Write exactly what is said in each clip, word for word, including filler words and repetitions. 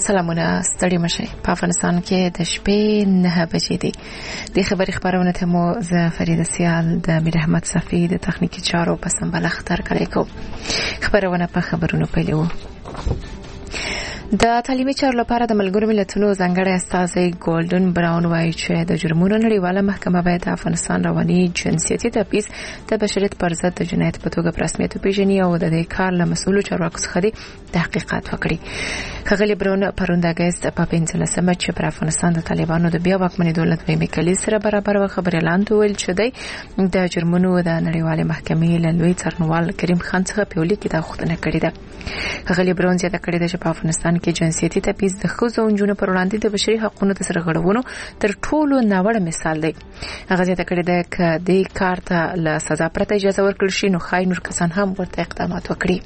سلامونه ستړي مشه په افغانستان کې د شپې نه بجې دي د خبري خبرونه ته مو ز فرید سیال د میر احمد صفی د تخنیکی چارو په سمبل اختر کړی کو خبرونه په خبرونو پیلو د تعلیمي چارو لپاره د ملګرو ملتونو ځانګړی استازی ګولډن براون وایي چې د جرمونو نړیواله محکمه باید د افغانستان رواني جنسیتي تبعیض د بشریت پر ضد د جنایت په توګه په رسمیت وپیژني او د دې کار له مسؤلو چارواکو څخه د تحقیقات وکړي. ښاغلي براون پرون د اګست په پنځلسمه چې پر افغانستان د طالبانو د بیا واکمنۍ دولت دویمې کلي سره برابر و خبري اعلان ویل چې د جرمونو د نړیواله محکمې له لوی څارنوال کریم خان څخه په لیک کې د غوښتنه کړې ده. ښاغلي براون زیاته کړې ده چې په افغانستان کې جنسیتي تبعیض د ښځو او نجونو پر وړاندې د بشري حقوقو د سرغړونو تر ټولو ناوړه مثال دی. هغه زیاته کړې ده چې د کار ته له سزا پرته اجازه ورکړل شي نو خای نور کسان هم ورته اقدامات وکړي.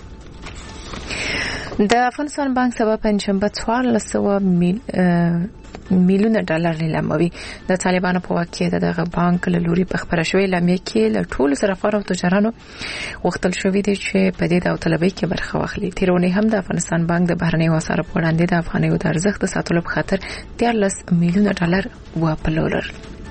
د افغانستان بانک سبا پنځشنبه څوارلس سوه میل میلیونه ډالر لیلاموي. د طالبانو په واک کې دغه بانک له لوري په خبره شوې لامې کې له ټولو صرافانو او تجارانو وختل شوې دي چې په دې داوطلبۍ کې برخه واخلي. تیرونه هم د افغانستان بانک د بهرنیو اسعارو په وړاندې د افغانیو د ارزښت د ساتلو په خاطر دیارلس میلیونه ډالر وپلورل.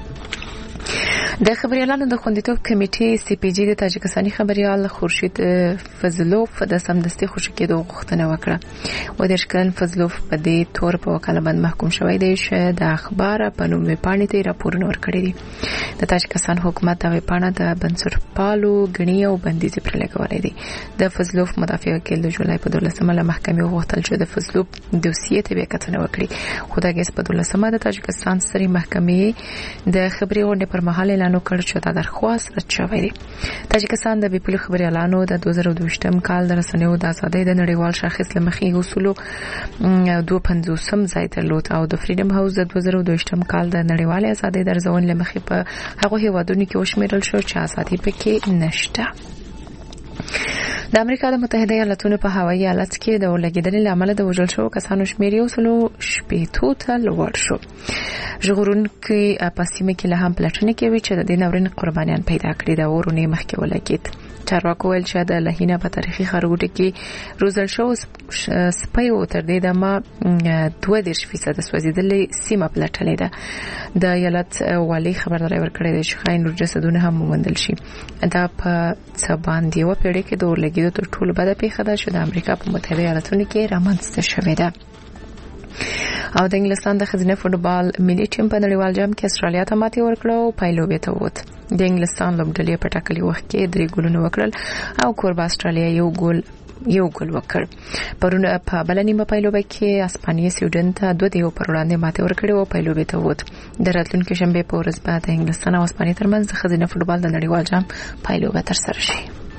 د خبريالانو د خوندیتوب کمیټې سی پی جی د تاجکستاني خبريال خورشید فضلوف د سمدستي خوشی کېدو غوښتنه وکړه. و د شکل فضلوف په دې تور په وکاله باندې محکوم شوی دی چې د اخبار په نوم وپاڼې ته راپورونه ورکړي دي. د تاجکستان حکومت د وپاڼه د بنسټپالو غنی او بندیز پر لګولې دي. د فضلوف مدافع وکیل د جولای په دولسمه له محکمې وغوښتل چې د فضلوف دوسیې ته به کتنه وکړي. خو د اګست په دولسمه د تاجکستان ستري محکمې د خبري غونډې پر مهال اعلان وکړ چې دا درخواست رد شوی دی. تاجکستان د بیپلي خبريالانو د دوه زره دوه کال د رسنیو د ازادۍ د نړیوال شاخص لمخې اصولو دوه پنځوسم ځای درلود او د فریډم هاوس د دوه زره دوه کال د نړیوال ازادۍ د ارزونې لمخې په هغه هیوادونو کې وشمیرل شو چې ازادي پکې نشته. د امریکا د متحده ایالاتونو په هوایي حالت کې د ولګیدنې لامل د وژل شو کسانو شمیر یو سلو شپېتو ته لوړ شو. ژغورونکي په سیمه کې له هم پلټنې کوي چې د دې ناورین قربانیان پیدا کړي د اورونې مخکې ولګید. چارواکو ویل چې د لهینه په تاریخي خرګوټ کې روزل شو سپایو تر دې دمه دوه دېرش فیصد سوځیدلې سیمه پلټلې ده. د ایالت والی خبرداري ورکړې ده چې خاين جسدونه هم موندل شي. دا په څه باندې و پیړۍ کې د ورلګیدو تر ټولو بده پیښه ده چې د امریکا په متحده ایالاتونو کې رامنځته شوې ده. او د انګلستان د خزینه فوټبال ملي ټیم په نړیوال جام کې استرالیا ته ماتې ورکړه او پایلوبې ته ووت. د انګلستان لوبډلې په ټاکلي وخت کې درې ګولونه وکړل او کوربه استرالیا یو ګول یو ګول وکړ. پرون په بل نیمه پایلوبې کې اسپانیا سویډن ته دوه دیو پر وړاندې ماتې ورکړه او پایلوبې ته ووت. د راتلونکي شنبه په ورځ به د انګلستان او اسپانیا ترمنځ د خزینه فوټبال د نړیوال جام پایلوبې ترسره شي.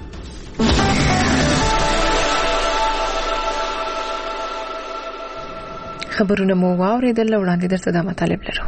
خبرونه مو واوریدل وړاندې درته د مطالب لرو.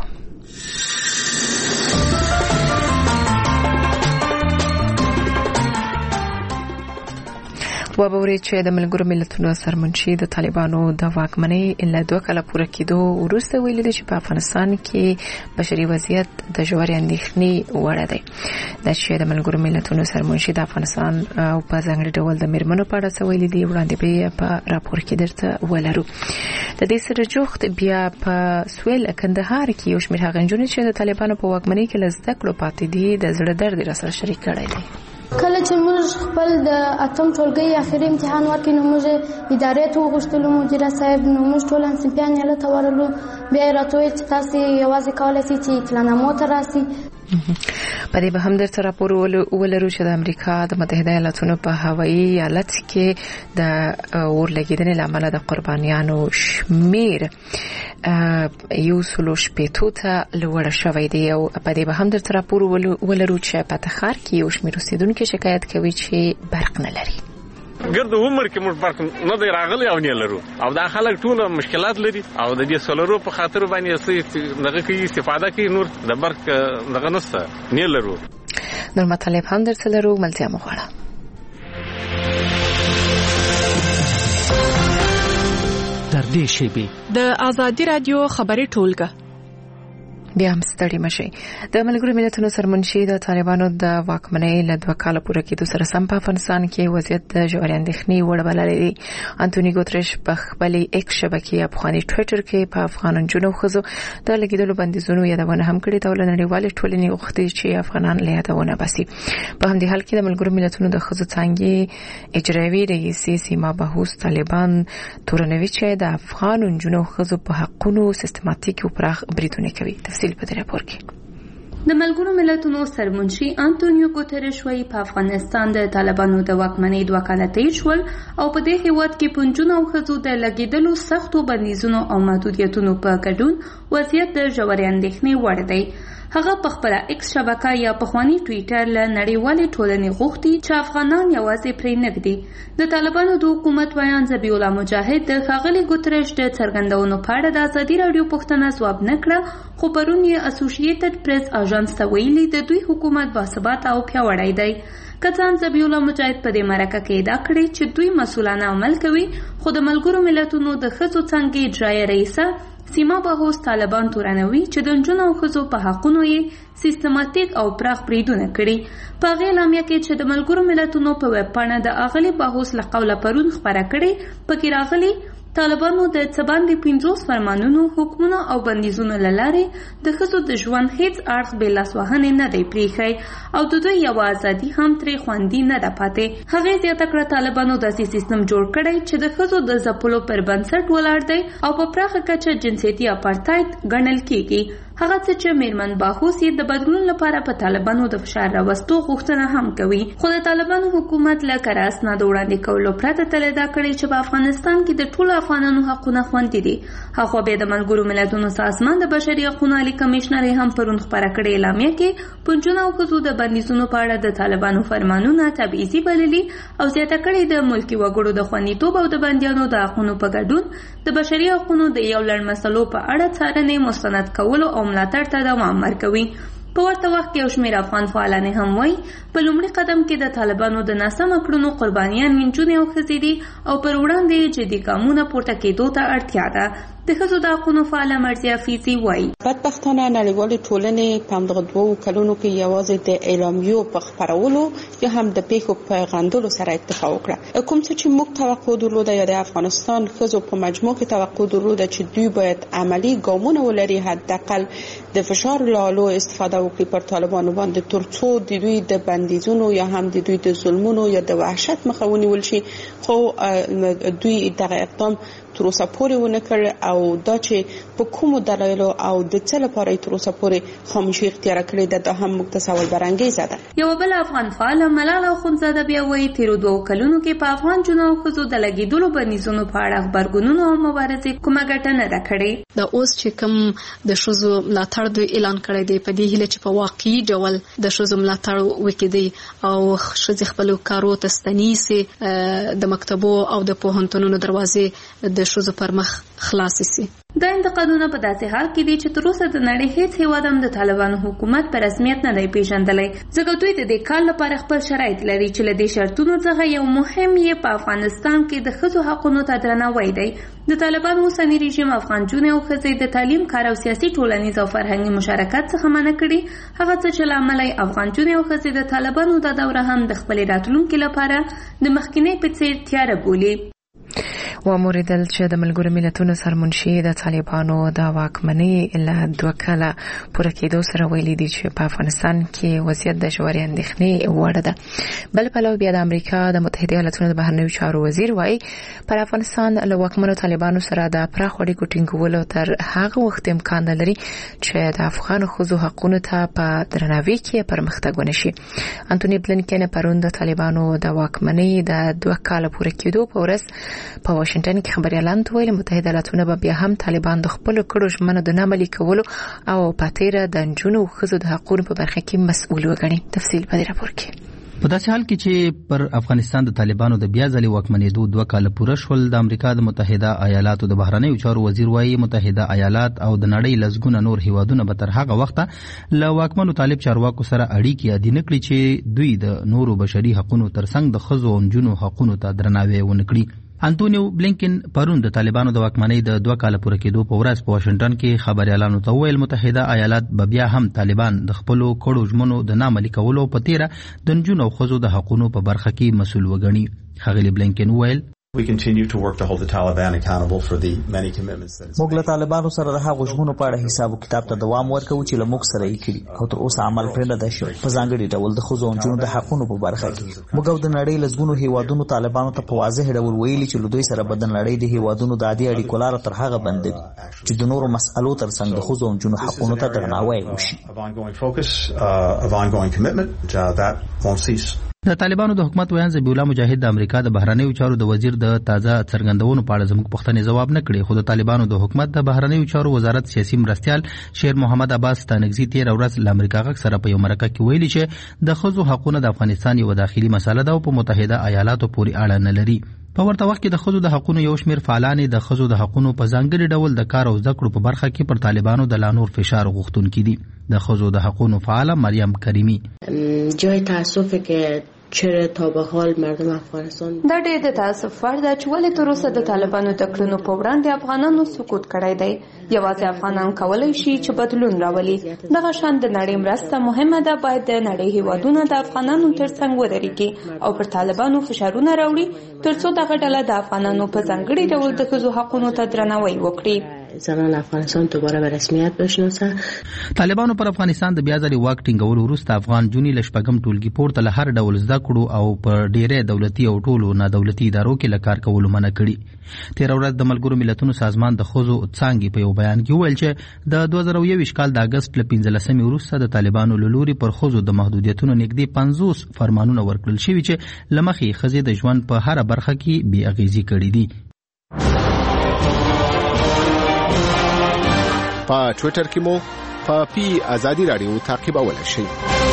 وبوري چې د ملګرو ملتونو سرمنشي د طالبانو د واکمنۍ اله دوه کاله پوره کېدو وروسته ویلي دي چې په افغانستان کې بشري وضعیت د ژورې اندېښنې وړ دی. د چې د ملګرو ملتونو سرمنشي د افغانستان او په ځانګړي ډول د میرمنو په اړه څه ویلي دي وړاندې به په راپور کې درته ولرو. د دې سره جوخت بیا په سویل کندهار کې یو شمېر هغه نجونې چې د طالبانو په واکمنۍ کې لزده کړو پاتې دي د زړه درد را سره شریک کړی دی. کله چې موږ خپل د اتم ټولګي اخري امتحان ورکړ نو موږ ادارې ته وغوښتلو مدیر صاحب نو موږ ټول انسپیان یې ته ورلو بیا راته ویل چې تاسو یوازې کولای شئ چې پلانامو ته راسئ. په دې به هم درته راپور ولرو چې د امریکا د متحده ایالاتونو په هوایي ایالت کې د اورلګیدنې لامل د قربانیانو شمیر یو سلو شپېتو ته لوړ شوی دی او په دې به هم درته راپور ولرو چې په تخار کې یو شمیر اوسیدونکو شکایت کوي چې برق نه لري. ګرد عمر کې موږ برق نه دی راغلی او نه لرو او دا خلک ټول مشکلات لري او د دې سولرو په خاطر باندې څه دغه کې استفاده کوي نور د برق دغه نسته نه لرو. نور مطالب هم درته لرو ملتیا مغواړه. در دې شی به د ازادي رادیو خبري ټولګه بیا هم ستړي مشي. د ملګرو ملتونو سرمنشي د طالبانو د واکمنۍ له دوه کاله پوره کېدو سره سم په افغانستان کې وضعیت د ژورې اندېښنې وړ بللی دی. انټوني ګوتریش په خپلې ایکس شبکې افغاني ټویټر کې په افغان نجونو او ښځو د لګېدلو بندیزونو یادونه هم کړې ده او له نړیوالې ټولنې غوښتي چې افغانان له یادونه باسي. په همدې حال کې د ملګرو ملتونو د ښځو څانګې اجرایوي رئیسې سیما بهوس طالبان تورنوي چې د افغان نجونو او ښځو په حقونو سیستماتیک او پراخ بریدونه کوي. تفصیل په دې راپور کې د ملګرو ملتونو سرمنشي انټونیو ګوتریش وايي په افغانستان د طالبانو د واکمنۍ دوه کاله تیر شول او په دې هیواد کې پنځونه او ښځو د لګېدلو سختو بندیزونو او محدودیتونو په ګډون وضعیت د ژورې اندېښنې وړ دی. هغه په خپل ایکس شبکه یا پخوانی ټویټر له نړیوالې ټولنې غوښتي چې افغانان یوازې پرې نږدي. د طالبانو د حکومت ویان ذبیح الله مجاهد د ښاغلي ګوتریش د څرګندونو په اړه د ازادي راډیو پوښتنه ځواب نه کړه، خو پرون یې اسوسییټډ پریس اژانس ته ویلي د دوی حکومت باثباته او پیاوړی دی. که څه ذبیح الله مجاهد په دې مرکه کې ادعا کړې چې دوی مسؤلانه عمل کوي، خو د ملګرو ملتونو د ښځو څانګې اجرایه رئیسه سیما بهوس طالبان تورنوي چې د نجونو او ښځو په حقونو یې سیستماتیک او پراخ بریدونه کړي. په هغې اعلامیه کې چې د ملګرو ملتونو په ویب پاڼه د اغلې بهوس له قوله پرون خپره کړې، پکې راغلي طالبانو د څه باندې پنځوس فرمانونو، حکمونو او بندیزونو له لارې د ښځو د ژوند هیڅ اړخ بې لاسوهنې نه دی پریښی او د دوی یوه ازادي هم ترې خوندي نه ده پاتې. هغې زیاته کړه طالبانو داسې سیستم جوړ کړی چې د ښځو د ځپلو پر بنسټ ولاړ دی او په پراخه کچه جنسیتي اپارتاید ګڼل کیږي. هغه څه چې میرمن باهوس یې د بدلون لپاره په طالبانو د فشار راوستو غوښتنه هم کوي، خو د طالبانو حکومت له کره اسنادو وړاندې کولو پرته تل ادعا کړې چې په افغانستان کې د ټولو افغانانو حقونه خوندي دي. هغه بیا د ملګرو ملتونو سازمان د بشري حقوقو عالی کمشنر هم پرون خپره کړې اعلامیه کې پنځونه او ښځو د بندیزونو په اړه د طالبانو فرمانونه تبعیضي بللي او زیاته کړې د ملکي وګړو د خوندیتوب او د بندیانو د حقونو په ګډون د بشري حقوقو د یو لړ مسلو په اړه څارنې مستند کولو او ملاتړ ته دوام ورکوي. په ورته وخت کې یو شمېر افغان فعالان هم وایي په لومړي قدم کې د طالبانو د ناسمو کړنو قربانیان نجونې او ښځې دي او پر وړاندې جدي ګامونه پورته کېدو ته اړتیا ده. د ښځو د حقونو فعاله مرضیه فیضي وایي بدبختانه نړیوالې ټولنې په همدغه دوو کلونو کې یوازې د اعلامیو په خپرولو یا هم د پیښو په غندلو سره اکتفا وکړه. کوم څه چې موږ توقع درلوده یا د افغانستان ښځو په مجموع کې توقع درلوده چې دوی باید عملی ګامونه ولري، حداقل د فشار له لارو استفاده وکړي پر طالبانو باندې ترڅو د دوی د بندیزونو یا هم د دوی د ظلمونو یا د وحشت مخه ونیول شي، خو دوی دغه اقدام تر اوسه پورې ونه کړ او دا چې په کومو دلایلو او د څه لپاره یې تر اوسه پورې خاموشي اختیار کړې ده، دا هم موږ ته سوال برانګیزه ده. یوه بله افغان فعاله ملاله اخندزاده بیا وایي تېرو دوو کلونو کې په افغان نجونو او ښځو د لګېدلو بندیزونو په اړه غبرګونونو او مبارزې کومه ګټه نه ده کړې. دا اوس چې کوم د ښځو ملاتړ دوی اعلان کړی دی په دې هیله چې په واقعي ډول د ښځو ملاتړ وکړي او ښځې خپلو کارو ته ستنیسي، د مکتبو او د پوهنتونونو دروازې د ښځو پر مخ خلاصې سي. دا انتقادونه په داسې حال کې دي چې تر اوسه د نړۍ هیڅ هیواد هم د طالبانو حکومت په رسمیت نه دی پیژندلی، ځکه دوی د دې کار لپاره خپل شرایط لري چې له دې شرطونو څخه یو مهم یې په افغانستان کې د ښځو حقونو ته درناوی دی. د طالبانو اوسني رژیم افغان نجونې او ښځې د تعلیم، کار او سیاسي ټولنیز او فرهنګي مشارکت څخه منع کړي، هغه څه چې له امله یې افغان نجونې او ښځې د طالبانو دا دوره هم د خپلې راتلونکي لپاره د مخکینۍ په څېر تیاره بولي. وموریدل چې د ملګرو ملتونو سرمنشي د طالبانو د واکمنۍ له دوه کاله پوره کېدو سره ویلي دي چې په افغانستان کې وضعیت د ژورې اندېښنې وړ ده. بل پلو بیا د امریکا د متحده ایالاتونو د بهرنیو چارو وزیر وایي پر افغانستان له واکمنو طالبانو سره د پراخ اړیکو ټینګولو تر هغه وخت امکان نه لري چې د افغان ښځو حقونو ته په درناوي کې پرمختګ ونه شي. انټوني بلینکن پرون د طالبانو د واکمنۍ د دوه کاله پوره کېدو په ورځ په واشنگټن کې خبريالان ته ویل متحده ایالاتونه به بیا هم طالبان د خپل کړو ژمنو د نه عملي کولو او په تیره د نجونو او ښځو د حقوقو په برخه کې مسؤل وګڼي. تفصیل په دې راپور کې. په داسې حال کې چې پر افغانستان د طالبانو د بیا ځلې واکمنېدو دوه کاله پوره شول، د امریکا د متحده ایالاتو د بهرنیو چارو وزیر وایي متحده ایالات او د نړۍ لسګونه نور هیوادونه به تر هغه وخته له واکمنو طالب چارواکو سره اړیکې عادي نه کړي چې دوی د نورو بشري حقوقو ترڅنګ د ښځو او نجونو حقوقو ته درناوی ونه کړي. انټونیو بلینکن پرون د طالبانو د واکمنۍ د دوه کال پوره کېدو په ورځ په واشنگټن کې خبريالانو ته وویل متحده ایالات به بیا هم طالبان د خپلو کړو ژمنو د نامعملي کولو په تیره د نجونو او ښځو د حقونو په برخه کې مسؤل وګڼي. ښاغلي بلینکن وویل We continue to work to hold the Taliban accountable for the many commitments that موږ له طالبانو سره د هغو ژمنو په اړه حساب او کتاب ته دوام ورکوو چې له موږ سره یې کړي او تر اوسه عمل پرې نه دی شوی. په ځانګړي ډول د ښځو او نجونو د حقونو په برخه کې موږ او د نړۍ لسګونو هیوادونو طالبانو ته په واضح ډول ویلي چې له دوی سره به د نړۍ د هیوادونو د عادي اړیکو لاره تر هغه بندوي چې د نورو مسألو تر څنګ د ښځو او نجونو حقونو ته درناوی وشي. د طالبانو د حکومت ویان ذبیح الله مجاهد د امریکا د بهرنیو چارو د وزیر د تازه څرګندونو په اړه زموږ پوښتنې ځواب نه کړي، خو د طالبانو د حکومت د بهرنیو چارو وزارت سیاسي مرستیال شیر محمد عباس ستانکزي تیر ورځ له امریکا غږ سره په یو مرکه کې ویلي چې د ښځو حقونه د افغانستان یو داخلي مسله ده او په متحده ایالاتو پورې اړه نه لري. په ورته وخت کې د ښځو د حقونو یو شمېر فعالان د ښځو د حقونو په ځانګړي ډول د کار او زده کړو په برخه کې پر طالبانو د لا نور فشار غوښتونکي دي. د ښځو د حقونو فعاله مریم کریمی جای تاسفه که چرا تا به حال مردم افغانستان دا ډېر د تاسف وړ ده چې ولې تر اوسه د طالبانو د کړنو په وړاندې افغانانو سکوت کړی دی. یوازې افغانان کولی شي چې بدلون راولي. دغه شان د نړۍ مرسته مهمه ده. باید د نړۍ هیوادونه د افغانانو ترڅنګ ودرېږي او پر طالبانو فشارونه راوړي ترڅو دغه ډله د افغانانو په ځانګړي ډول د ښځو حقونو ته درناوی وکړي. زنان افغانستان دوباره به رسمیت بشناسه. طالبانو پر افغانستان د بیا ځلې واک ټینګولو وروسته افغان جونې له شپږم ټولګي پورته له هر ډول زده کړو او په ډېری دولتي او ټولو نادولتي ادارو کې له کار کولو منع کړي. تېره ورځ د ملګرو ملتونو سازمان د ښځو څانګې په یو بیان کې وویل چې د دوه زره یوویشت کال د اګست له پنځلسمې وروسته د طالبانو له لوري پر ښځو د محدودیتونو نږدې پنځوس فرمانونه ورکړل شوي چې له مخې ښځې د ژوند په هره برخه کې بې اغېزې کړي دي. په ټویټر کې مو په پی ازادي رادیو تعقیبولای شئ.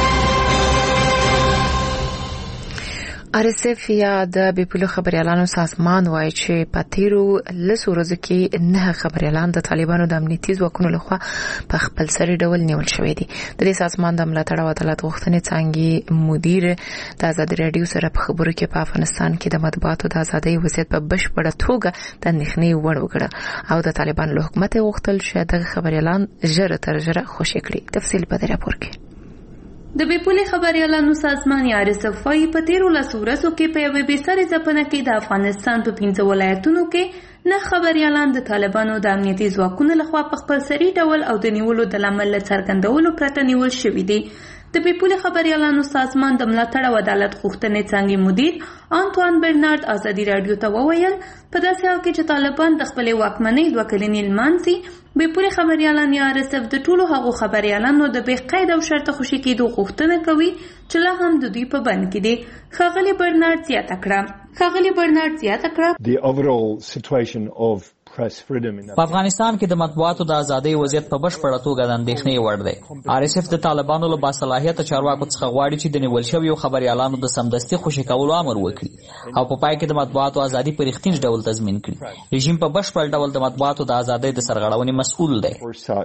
آر اس اف یا د بیپلو خبريالانو سازمان وایي چې په تیرو لسو ورځو کې نه خبريالان د طالبانو د امنیتي ځواکونو لخوا په خپل سري ډول نیول شوی دي. د دې سازمان د ملاتړ او عدالت غوښتنې څانګې مدیر د آزادي رادیو سره په خبرو کې په افغانستان کې د مطبوعاتو د ازادۍ وضعیت په بشپړه توګه د اندېښنې وړ وکړه او د طالبانو له حکومت غوښتل چې دغه خبريالان ژر تر ژره خوشي کړي. تفصیل په دې راپور کې. د بیپولې خبريالانو سازمان یا آر اس اف وايي په تیرو لسو ورځو کې په یوې بېسارې ځپنه کې د افغانستان په پنځه ولایتونو کې نه خبريالان د طالبانو د امنیتي ځواکونو لخوا په خپل سري ډول او د نیولو د لامل څرګندولو پرته نیول شوي دي. د بیپولې خبريالانو سازمان د ملاتړ او عدالت غوښتنې څانګې مدیر انټوان برنارد آزادي رادیو ته وویل په داسې حال کې چې طالبان د خپلې واکمنۍ دوه کلنې لمانځي، بیپولې خبريالان یا آر اس اف د ټولو هغو خبريالانو د بې قید او شرطه خوشي کېدو غوښتنه کوي چې لا هم د دوی په بند کې دي. ښاغلي برنارد زیاته کړه ښاغلي برنارد زیاته کړه The overall situation of په افغانستان کې د مطبوعاتو د ازادۍ وضعیت په بشپړه توګه د اندېښنې وړ دی. آر اس اف د طالبانو له باصلاحیته چارواکو څخه غواړي چې د نیول شویو خبريالانو د سمدستي خوشي کولو امر وکړي او په پای کې د مطبوعاتو ازادي په رښتینی ډول تضمین کړي. رژیم په بشپړ ډول د مطبوعاتو د ازادۍ د سرغړونې مسؤل دی.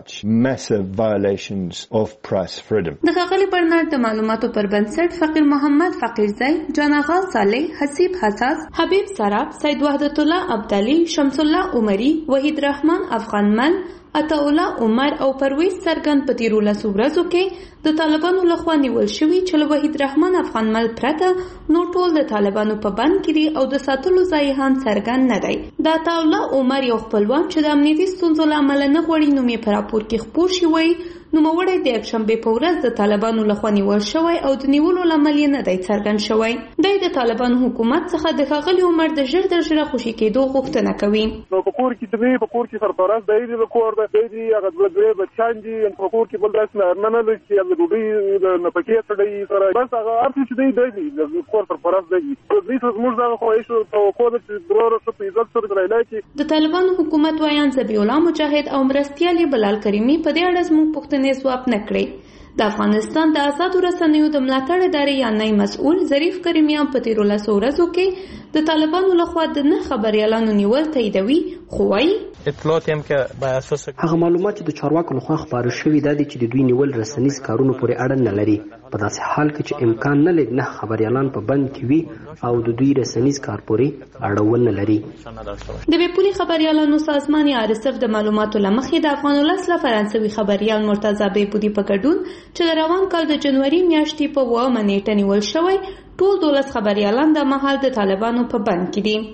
د ښاغلي برنارد د معلوماتو پر بنسټ فقیر محمد فقیرزی، جان آغا صالح، حسیب حساس، حبیب سراب، سید وحدت الله ابدالي، شمس الله عمر، وحید رحمان افغانمل، عطاالله عمر او پرویز سرګن په تیرو لسو ورځو کې د طالبانو لخوا نیول شوي چې له وحید رحمان افغانمل پرته نو ټول د طالبانو په بند کې دي او د ساتلو ځای هم څرګند نه دی. د عطاالله عمر یو خپلوان چې د امنیتي ستونزو له امله نه غواړي نوم یې په راپور کې خپور شي وایي نوموړی د یکشنبې په ورځ د طالبانو لخوا نیول شوی او د نیولو لامل یې نه دی څرګند شوی. دی د طالبانو حکومت څخه د ښاغلي عمر د ژر تر ژره خوشي کېدو غوښتنه کوي. نو په کور کې دوی په کور کې سرپرست دی د کور د دی هغه دوی بچان دي په کور کې بل داس نه نه لږ چې د دوی د نپکې سره سره بس هغه ارته چې دی دی د کور سرپرست دی. دوی څه موږ دا خو ایشو په کور کې ضرورت په عزت سره درایلای کې د طالبانو حکومت وایان ذبیح الله مجاهد او مرستیال بلال کریمی په دې اړه زموږ پوښتنې ځواب نه کړی. د افغانستان د آزادو رسنیو د ملاتړ ادارې یا نای مسؤل ظریف کریمیان په تیرو لسو ورځو کې د طالبانو لخوا د نه خبريالانو نیول تاییدوي، خو وايي اطلاعات هم که بر اساس هغه معلومات چې د چارواکو لخوا خبرو شوي دا دي چې د دوی نیول رسنیز کارونو پورې اړه نه لري په داسې حال کې چې امکان نه لري نه خبريالان په بند کې وي او د دوی رسنیز کار پورې اړه ونه لري. د بیپولي خبريالانو سازمان آر اس اف د معلوماتو لمخې د افغان ولس له فرانسوي خبريال مرتضی بیپودي په ګډون چې د روان کال د جنوري میاشتې په اوومه نیټه نیول شوی ټول دولس خبريالان د مهال د طالبانو په بند کې دي.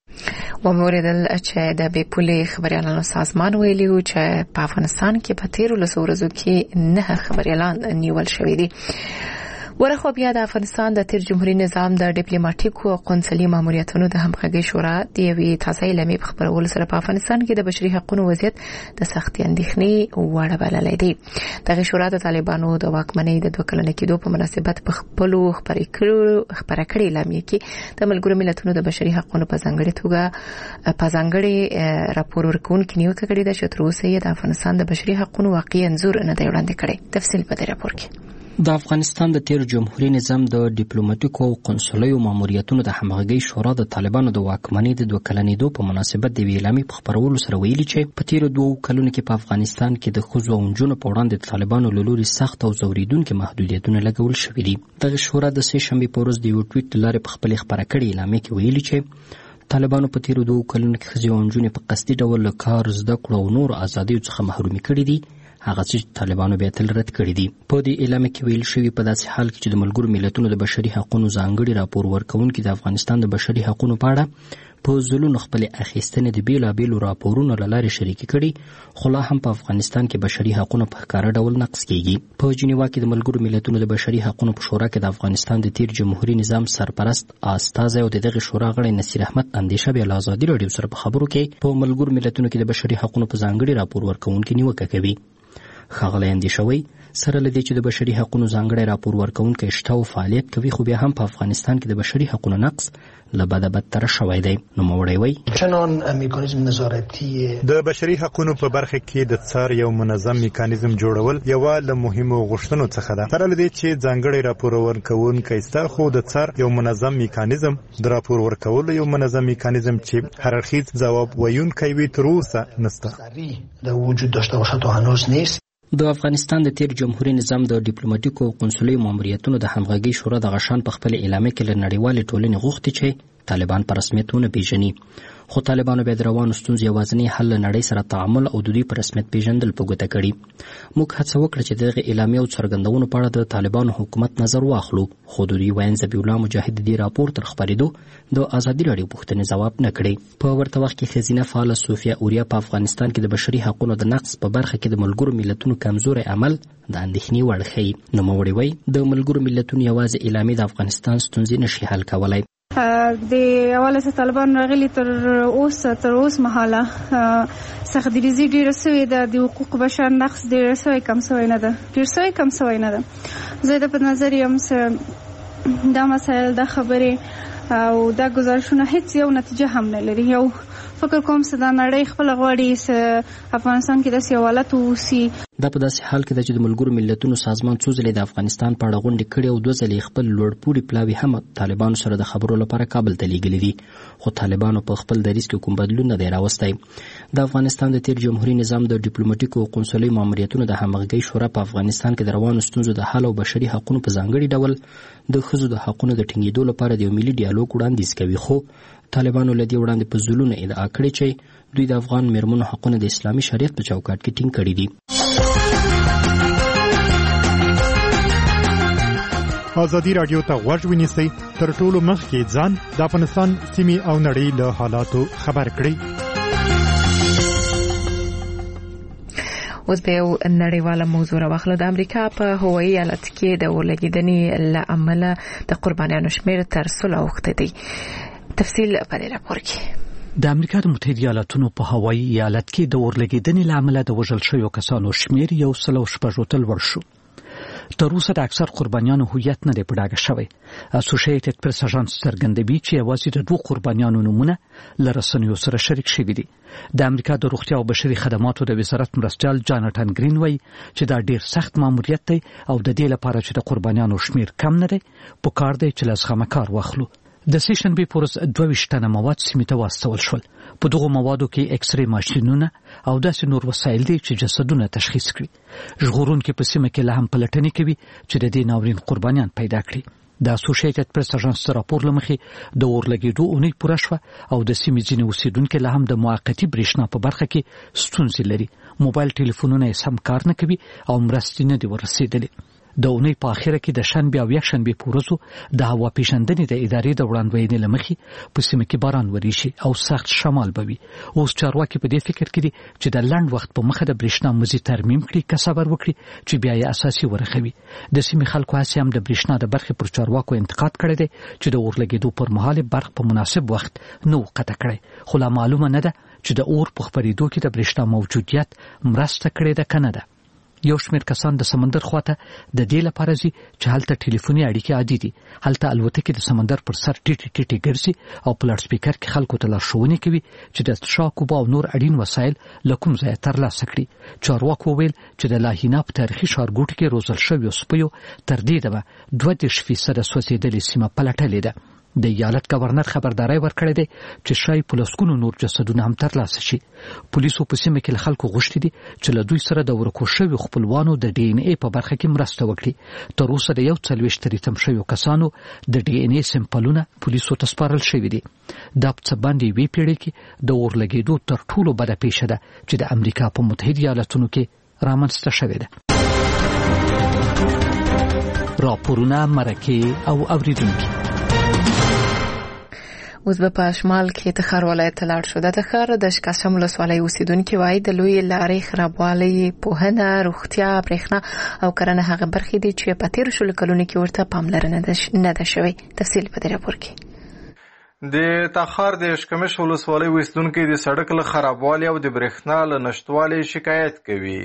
وموردل چې د بیپولي خبريالانو سازمان ویلي و چې په افغانستان کې په تیرو لسو ورځو کې نه خبريالان نیول شوي دي. ورخوا بیا د افغانستان د تیر جمهوریت نظام د ډیپلوماټیکو او قونسلي ماموریتونو د همغږي شورا د یوې تازه اعلامیې په خبرولو سره په افغانستان کې د بشري حقوقو وضعیت د سختي اندېښنې وړ بللی دی. دغه شورا د طالبانو د واکمنۍ د دوه کلنه کېدو په مناسبت په خپلو خبرې کړو خبره کړې اعلامیې کې د ملګرو ملتونو د بشري حقوقو په ځانګړي توګه په ځانګړي راپور ورکوونکي نیوکه کړې ده چې تر اوسه یې د افغانستان د بشري حقوقو واقعي انځور نه دی وړاندې کړی. تفصیل په دې راپور کې. د افغانستان د تیر جمهوریت نظام د ډیپلوماټیکو او قونسلي ماموریتونو د همغږي شورا د طالبانو د واکمنۍ د دوه کلنېدو په مناسبت د اعلامیې په خبرولو سره ویلي چې په تیر دوه کلونو کې په افغانستان کې د ښځو او نجونو په وړاندې د طالبانو له لوري سخت او ځوریدونکي محدودیتونه لګول شوي دي. دغه شورا د سه شنبې په ورځ د یو ټویټ له لارې په خپلې خبره کړې اعلامیې کې ویلي چې طالبانو په تیر دوه کلونو کې ښځې او نجونې په قصدي ډول له کار، زده کړو او نور ازادیو څخه محرومي کړي دي، هغه چې طالبانو بیا تل رد کړي دي. په دې اعلامیه کې ویل شوي په داسې حال کې چې د ملګرو ملتونو د بشري حقوقو ځانګړي راپور ورکوونکي د افغانستان د بشري حقوقو په اړه په ځلونو خپلې اخیستنې د بیلابیلو راپورونو له لارې شریکې کړي، خو لا هم په افغانستان کې بشري حقوقو په ښکاره ډول نقض کیږي. په جنیوا کې د ملګرو ملتونو د بشري حقوقو په شورا کې د افغانستان د تیر جمهوریت نظام سرپرست استازی او د دغه شورا غړی نصیر احمد اندیشه بیا له ازادي راډیو سره په خبرو کې په ملګرو ملتونو کې د بشري حقوقو په ځانګړي راپور ورکوونکي نیوکه کوي. ښاغلی اندیشوي سره له دې چې د بشري حقوقو ځانګړی راپور ورکوونکی شته او فعالیت کوي، خو بیا هم په افغانستان کې د بشري حقوقو نقض له بده بدتره شوی دی. نوموړی وایي چنان میکانیزم نظارتي د بشري حقوقو په برخه کې د څار یو منظم میکانیزم جوړول یوه له مهمو غوښتنو څخه ده. سره له دې چې ځانګړی راپور ورکوونکی شته، خو د څار یو منظم میکانیزم د راپور ورکولو یو منظم میکانیزم چې هر اړخیز ځواب ویونکی وي تر اوسه نشته. د وجود داشته باشه تا هنوز نیست. د افغانستان د تیر جمهوریت نظام د ډیپلوماټیکو او قونسلي ماموریتونو د همغږي شورا د غشان په خپل اعلامیه کې له نړیوالې ټولنې غوښتي چې طالبان په رسمیت ونه پیژني، خو طالبانو بیا د روانو ستونزو یوازینی حل له نړۍ سره تعامل او د دوی په رسمیت پیژندل په ګوته کړي. موږ هڅه وکړه چې دغه اعلامیه او څرګندونو په اړه د طالبانو حکومت نظر واخلو، خو د دوی وین ذبیح الله مجاهد د دې راپور تر خپرېدو د ازادي راډیو پوښتنې ځواب نه کړی. په ورته وخت کې ښځینه فعاله صوفیه اوریا په افغانستان کې د بشري حقوقو د نقض په برخه کې د ملګرو ملتونو کمزوری عمل د اندېښنې وړ ښیي. نوموړی وایي د ملګرو ملتونو یوازې اعلامیه د افغانستان ستونزې نشي حل کولی. د اول څخه طالبان راغلي تر اوسه تر اوس مهاله سختګریزي ډیره سوې ده، د حقوق بشر نقض ډیره سوې کم سوې نه ده ډیر سوې کم سوې نه ده. زه د په نظر یم چې دا مسایل دا خبرې او دا گزارشونه هیڅ یو نتیجه هم نه لري. یو فکر کوم چې دا نړۍ خپل غواړي چې افغانستان کې داسې یو حالت ووسي. دا په داسې حال کې ده چې د ملګرو ملتونو سازمان څو ځلې د افغانستان په اړه غونډې کړې او دوه ځلې خپل لوړپوړي پلاوي هم طالبانو سره د خبرو لپاره کابل ته لیږلي دي، خو طالبانو په خپل دریځ کې کوم بدلون نه دی راوستی. د افغانستان د تیر جمهوریت نظام د ډیپلوماټیکو او قونسلي ماموریتونو د همغږۍ شورا په افغانستان کې د روانو ستونزو د حل او بشري حقوقو په ځانګړي ډول د ښځو د حقوقو د ټینګېدو لپاره د یو ملي ډیالوګ وړاندیز کوي، خو طالبانو له دې وړاندې په ځلونو ادعا کړې چې دوی د افغان میرمنو حقونه د اسلامي شریعت په چوکاټ کې ټینګ کړي دي. ازادي راډیو ته غوږ ونیسئ، تر ټولو مخکې ځان د افغانستان سیمې او نړۍ له حالاتو خبر کړئ. اوس به یو نړیواله موضوع راواخلو. د امریکا په هوایي ایالت کې د اورلګیدنې له امله د قربانیانو شمېر تر سلو اوښتی دی. تفصیل په دې راپور کې. د امریکا د متحده ایالاتونو په هوایي ایالت کې د اورلګیدنې له امله د وژل شویو کسانو شمېر یو سلو شپږ ته لوړ شو. تر اوسه د اکثر قربانیانو هویت نه دی په ډاګه شوی. اسوسییټډ پریس اژانس څرګندوي چې یوازې د دوه قربانیانو نومونه له رسنیو سره شریک شوي دي. د امریکا د روغتیا او بشري خدماتو د وزارت مرستیال جانټن ګرین وایي چې دا ډیر سخت ماموریت دی او د دې لپاره چې د قربانیانو شمیر کم نه دی پکار دی چې له زغمه کار واخلو. د سې شنبې په ورځ دوه ویشت تنه مواد سیمې ته واستول شول. په دغو موادو کې ایکس ری ماشینونه او داسې نور وسایل دي چې جسدونه تشخیص کړي. ژغورونکي په سیمه کې لا هم پلټنې کوي چې د دې ناورین قربانیان پیدا کړي. د اسوسییټډ پریس اژانس راپور لمخې د اورلګېدو اونۍ پوره شوه او د سیمې ځینې اوسیدونکي لا هم د موقتي برېښنا په برخه کې ستونزې لري. موبایل ټلیفونونه یې سم کار نه کوي او مرستې نه دي ورسېدلې. د اونۍ په اخره کې د شنبې او یکشنبې په ورځو د هوا پیژندنې د ادارې د وړاندوینې له مخې په سیمه کې باران وریشي او سخت شمال به وي. اوس چارواکي په دې فکر کې دي چې د لنډ وخت په مخه د برېښنا مزي ترمیم کړي که صبر وکړي چې بیا یې اساسي ورخوي. د سیمې خلکو هسې هم د برېښنا د برخې پر چارواکو انتقاد کړی دی چې د اورلګېدو پر مهال برق په مناسب وخت نه و قطع کړی. خو لا معلومه نه ده چې د اور په خپرېدو کې د برېښنا موجودیت مرسته کړې ده که نه ده. یو شمېر کسان د سمندر خواته د دې لپاره ځي چې هلته ټلیفوني اړیکې عادي دي. هلته الوتکې د سمندر پر سر ټیټې ټیټې ګرځي او په لاډ سپیکر کې خلکو ته لارښوونې کوي چې د څښاک اوبه او نور اړین وسایل له کوم ځایه ترلاسه کړي. چارواکو وویل چې د لاهینا په تاریخي ښارګوټي کې روزل شویو سپیو تر دې دمه دوه دېرش فیصده سوځېدلې سیمه پلټلې ده. د ایالت گورنر خبرداری ورکړی دی چې شاید په لسګونو نور جسدونه هم ترلاسه شي. پولیسو په سیمه کې له خلکو غوښتي دي چې له دوی سره د ورکو شویو خپلوانو د ډي ان اے په برخه کې مرسته وکړي. تر اوسه د یو څلوېښت تم شویو کسانو د ډي ان اے سمپلونه پولیسو ته سپارل شوي دي. دا په څه باندې یوې پیړۍ کې د اورلګېدو تر ټولو بده پیښه ده چې د امریکا په متحده ایالتونو کې رامنځته شوې ده. راپورونه مرکه او اوریدونکي. اوس به په شمال کې تخار ولایت ته لاړ شو. د تخار د شکاشم ولسوالۍ اوسیدونکي وایي د لوی لارې خرابوالی، پوهنه، روغتیا، برېښنا او کرنه هغه برخې دي چې په تېرو شلو کلونو کې ورته پاملرنه نه ده شوې. تفصیل په دې راپور کې. د تخار د شکمش ولسوالۍ اوسیدونکي د سړک له خرابوالي او د برېښنا له نشټوالي شکایت کوي.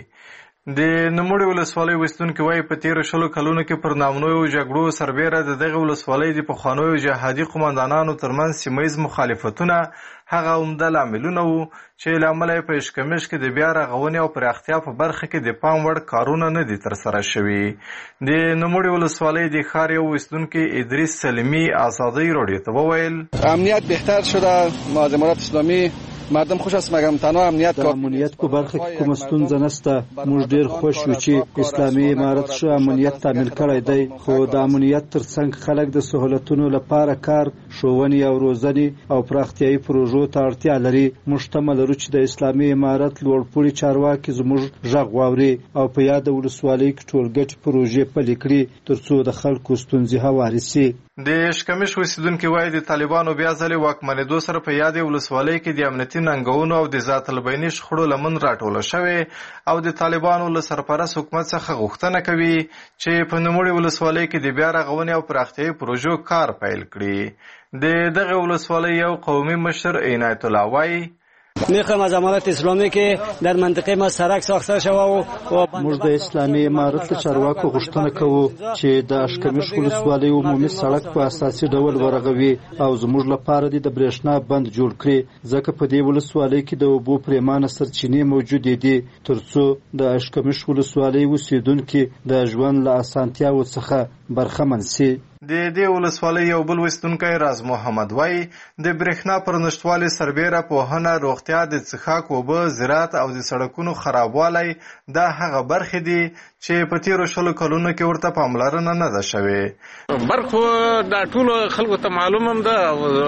د نوموړي ولسوالۍ اوسیدونکي وایي په تېرو شلو کلونو کې پر نامنویو جګړو سربیره د دغه ولسوالۍ د پخوانیو جهادي قومندانانو ترمنځ سیمه ییز مخالفتونه هغه عمده لاملونه وو چې له امله یې په اشکمش کې د بیا رغونې او پراختیا په برخه کې د پام وړ کارونه نه دي ترسره شوي. د نوموړي ولسوالۍ د ښار یو اوسیدونکي ادریس سلیمي آزادۍ راډیو ته وویل امنیت بهتر شده، امارت اسلامی مردم خوش است، مګر تنها امنیت د امنیت په برخه کې کوم ستونزه نشته. موږ ډیر خوش یو چې اسلامي امارت ښه امنیت تامین کړی دی، خو د امنیت ترڅنګ خلک د سہولتونو لپاره کار، ښوونې او روزنې او پراختیايي پروژو ته اړتیا لري. موږ تمه لرو چې د اسلامي امارت لوړپوړي چارواکي زموږ غږ واوري او په یاد ولسوالۍ کې ټولګټې پروژې پلي کړي ترڅو د خلکو ستونزې هوارې شي. د شکمش اوسیدونکي وایي د طالبانو بیا ځلې واکمنېدو سره په یادې ولسوالۍ کې د امنیتي ننګونو او د ذات البیني شخړو لمن راټوله شوې او د طالبانو له سرپرست حکومت څخه غوښتنه کوي چې په نوموړي ولسوالۍ کې د بیا رغونې او پراختیايي پروژو کار پیل کړي. د دغه ولسوالۍ یو قومي مشر عنایت الله وایي میخوایم از امارت اسلامی که در منطقه ما سرک ساخته شوه و موږ د اسلامي امارت له چارواکو غوښتنه کوو چې د اشکمش ولسوالۍ عمومي سړک په اساسي ډول ورغوي او زموږ لپاره د برېښنا بند جوړ کړي، ځکه په دې ولسوالۍ کې د اوبو پریمانه سرچینې موجودې دي ترڅو د اشکمش ولسوالۍ اوسیدونکي د ژوند له اسانتیاوو څخه برخمن شي. د دې ولسوالۍ یو بل اوسیدونکی راز محمد وایي د برېښنا پر نشتوالي سربیره پوهنه، روغتیا، د څښاک اوبه، زراعت او د سړکونو خرابوالی دا هغه برخې دي چې په تېرو شلو کلونو کې ورته پاملرنه نه ده شوې. برق خو دا ټولو خلکو ته معلوم هم ده.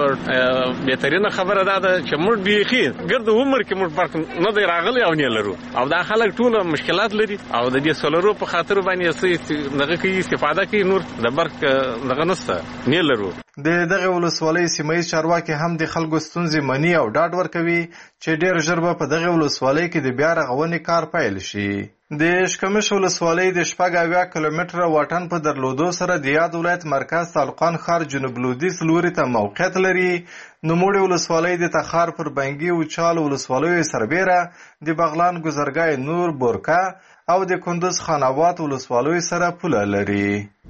بهترینه خبره دا ده چې موږ بیخي ګرد عمر کې موږ برق نه دی راغلی او نه لرو او دا خلک ټول مشکلات لري او د دې سولرو په خاطر باندې دغه کوي استفاده کوي، نور د برق دغه نسته نه لرو. د دغه ولسوالۍ سیمه ییز چارواکي هم د خلکو ستونزې مني او ډاډ ورکوي چې ډېر ژر به په دغه ولسوالۍ کې د بیا رغونې کار پیل شي. د شکمش ولسوالۍ د شپږ اویا کیلومتره واټن په درلودو سره د یاد ولایت مرکز تعلقان ښار جنوب لویدیځ لوري ته موقعیت لري. نوموړې ولسوالۍ د تخار پر بنګي وچال ولسوالیو سربیره د بغلان ګذرګاه نور بورکا او د کندوز خان آباد ولسوالیو سره پوله لري.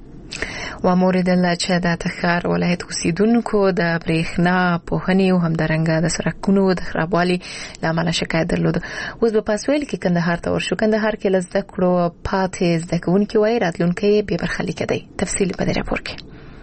و مورد الله چې د تخار ولایت اوسیدونکو د برېښنا، پوهنې او همدارنګه د سړکونو د خرابوالي له امله شکایت درلود. اوس په پاسویل کې کندهار ته ورشو. کندهار کې له زده کړو پاتې زده کوونکي وایي راتلونکی بې برخلیکه دی. تفصیل په دې راپور کې.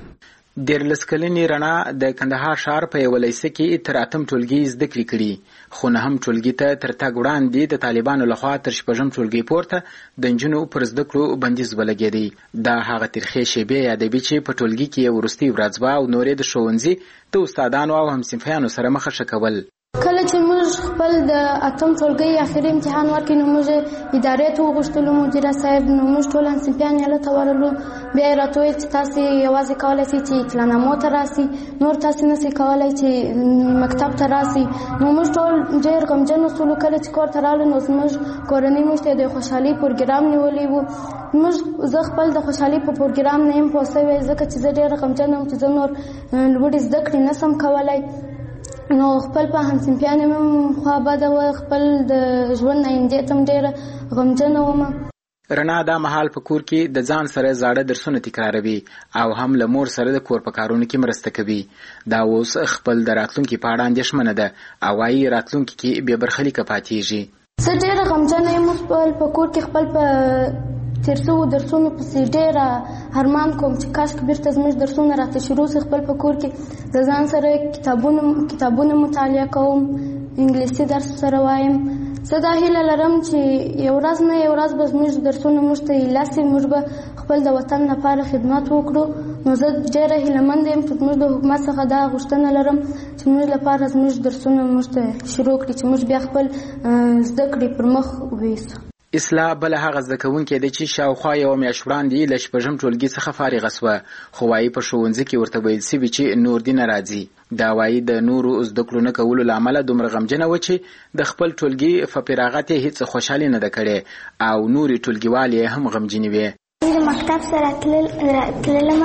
دیرلس کلنې رڼا د کندهار ښار په یوه لیسه کې تر اتم ټولګي زده کړې کړي، خو نهم ټولګي ته تر تګ وړاندې د طالبانو لخوا تر شپږم ټولګي پورته د نجونو پر زده کړو بندیز ولګېدی. دا هغه ترخې شیبې یادوي چې په ټولګي کې یې وروستۍ ورځ وه او نور یې د ښوونځي د استادانو او همصنفیانو سره مخه ښه کول. کله چې موږ خپل د اتم ټولګي اخري امتحان ورکړ نو موږ ادارې ته وغوښتلو مدیره صاحب، نو موږ ټول همصنفیان یې هلته ورغلو. بیا یې راته وویل چې تاسې یوازې کولی شئ چې اطلاعنامو ته راسئ، نور تاسې نه شئ کولی چې مکتب ته راسئ. نو موږ ټول ډېر غمجن شولو. کله چې کور ته راغلو نو زموږ کورنۍ موږ ته د خوشحالۍ پروګرام نیولی و. موږ زه خپل د خوشحالۍ په پروګرام نه یم پوه شوی، ځکه چې زه ډېره غمجن یم چې زه نور لوړې زده کړې نه شم کولی. نو خپل په همصنفیانو مې خوا بده وه، خپل د ژوند آیندې ته م ډېره غمجنه وم. رڼا دا مهال په کور کې د ځان سره زاړه درسونه تکراروي او هم له مور سره د کور په کارونو کې مرسته کوي. دا اوس خپل د راتلونکي په اړه اندېښمنه ده او وایي راتلونکي کې بې برخلیکه پاتېږي. زه ډېره غمجنه یم. خپل په کور کې خپل په تیر شوو درسونو پسې ډېره ارمان کوم چې کاشکې بېرته زموږ درسونه راته شروع شي. خپل په کور کې د ځان سره کتابونه کتابونه مطالعه کوم، انګلیسي درس سره وایم. زه دا هیله لرم چې یو ورځ نه یو ورځ به زموږ درسونه موږ ته ایله شي، موږ به خپل د وطن لپاره خدمت وکړو. نو زه ډېره هیلهمنده یم چې زموږ د حکومت څخه دا غوښتنه لرم چې موږ لپاره زموږ درسونه موږ ته شروع کړي، چې موږ بیا خپل زده کړې پر مخ ویسو. اصلاح بله هغه زده کوونکې ده چې شاوخوا یوه میاشت وړاندې له شپږم ټولګي څخه فارغه سوه، خو وایي په ښوونځي کې ورته ویل سوي چې نور دې نه راځي. دا وایي د نورو زده کړو نه کولو له امله دومره غمجنه وه چې د خپل ټولګي په فراغت یې هېڅ خوشحالي نه ده کړې او نورې ټولګیوالې یې هم غمجنې وې. د مکتب سره تللم،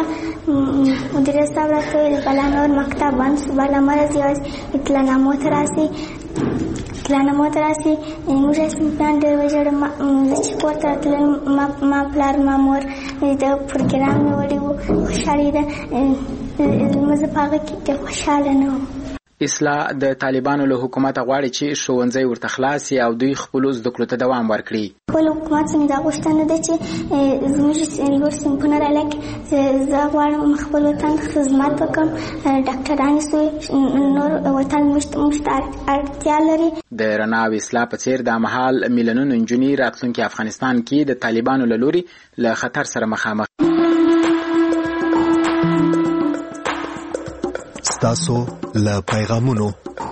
مدیر صاحب راته ویل بله نور مکتب بند شو، بله مه راځئ، یوازې اطلاعنامو ته راسئ اطلاعنامو ته راسئ. موږ همصنفیان ډېر وژړل. زه چې کور ته راتلم، ما پلار ما مور د پروګرام نیولی و، خوشحالي ده. زه په هغه کې ډېر خوشحاله نه وم. اصلاح د طالبانو له حکومته غواړي چې ښوونځی ورته خلاص شي او دوی خپلو زده کړو ته دوام ورکړي. خپل حکومت څخه دا غوښتنه ده چې زموږ لوړ صنفونه رالیکي. زه غواړم خپل وطن خدمت وکړم، ډاکټران شو، نور وطن موږ ته اړتیا لري. د رڼا او اصلاح په څېر دا مهال میلیونونه نجونې راتلونکي افغانستان کې د طالبانو له لوري له خطر سره مخامخ. ستاسو له پیغامونو.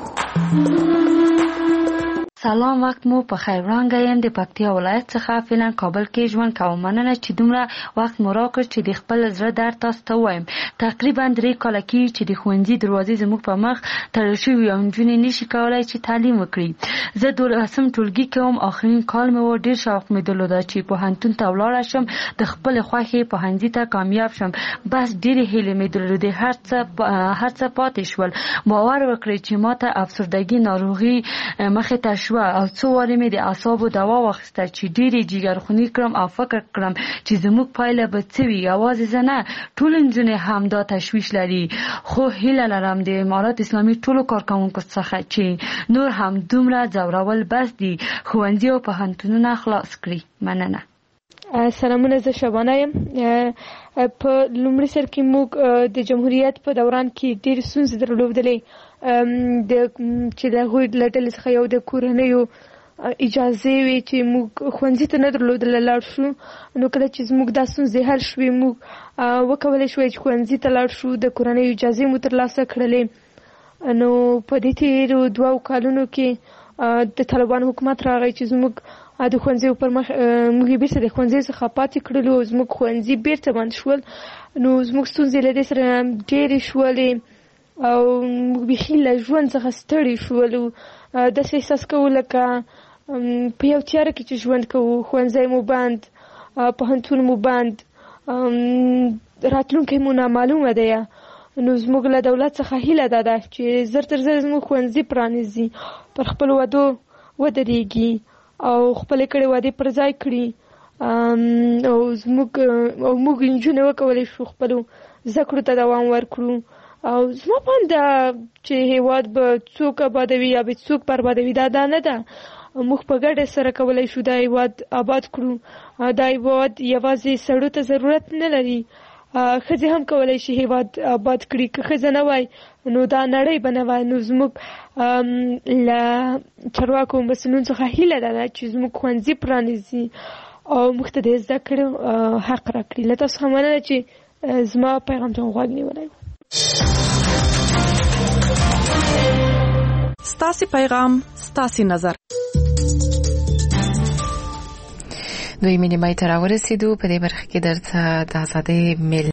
سلام، وخت مو په خیر. وړاندې یم د پکتیا ولایت څخه فعلا کابل کې ژوند کوم. مننه چې دومره وخت مو راکړ چې د خپل زړه درد تاسو ته ووایم. تقریبا درې کاله کېږي چې د ښوونځي دروازې زموږ په مخ تړل شوي او نجونې نشي کولی چې تعلیم وکړي. زه دولسم ټولګي کې وم، آخرین کال مې و. ډېر شوق مې درلوده چې پوهنتون ته ولاړه شم، د خپلې خوښې پوهنځي ته کامیاب شم. بس ډېرې هیلې مې درلودې، هر څه هر څه پاتې شول. باور وکړئ چې ما ته افسردګي ناروغي مخې ته شوه او څو وارې مې د اعصابو دوا واخیسته چې ډېرې جګرخوني کړم او فکر کړم چې زموږ پایله به څه وي. یوازې زه نه، ټول نجونې هم دا تشویش لري. خو هیله لرم د امارات اسلامي ټولو کارکوونکو څخه چې نور هم دومره ځورول بس دي، ښوونځي او پوهنتونونه خلاص کړي. مننه. سلامونه، زه شبانه یم. په لومړي سر کې موږ د جمهوریت په دوران کې ډېرې ستونزې درلودلې، چې د هغوی له ډلې څخه یو د کورنیو اجازې وې چې موږ ښوونځي ته نه درلودله لاړ شو. نو کله چې زموږ دا ستونزې حل شوې، موږ وکولی شوی چې ښوونځي ته لاړ شو. د کورنیو اجازې مو ترلاسه کړلې. نو په دې تېرو دوو کالونو کې د طالبانو حکومت راغی چې زموږ د ښوونځیو پر مخ موږ یې بېرته د ښوونځي څخه پاتې کړلو او زموږ ښوونځي بېرته بند شول. نو زموږ ستونزې له دې سره ډېرې شولې او موږ بیخي له ژوند څخه ستړي شولو. داسې احساس کوو لکه په یو تیاره کې چې ژوند کوو. ښوونځی مو بند، پوهنتون مو بند، راتلونکی مو نامعلومه دی. نو زموږ له دولت څخه هیله دا ده چې زر تر زر زموږ ښوونځي پرانیزي، پر خپلو وعدو ودرېږي او خپلې کړې وعدې پر ځای کړي او زموږ او موږ نجونې وکولی شو خپلو زده کړو ته دوام ورکړو. او زما باند ده چې هېواد به څوک آبادوي یا به څوک بربادوي، دا دا نه ده. موږ په ګډه سره کولی شو دا هېواد آباد کړو. دا هېواد یوازې سړو ته ضرورت نه لري، ښځې هم کولی شي هیواد آباد کړي. که ښځه نه وای نو دا نړۍ به نه وای. نو زموږ له چارواکو مسؤلینو څخه هیله ده چې زموږ ښوونځي پرانیزي او موږ ته د زده کړو حق راکړي. له تاسو څخه مننه چې زما پیغام ته غوږ نیولی. ستاسې پیغام ستاسې نظر. دوی مینې مای ته راورسېدو. په دې برخه کې درته د ازادۍ میل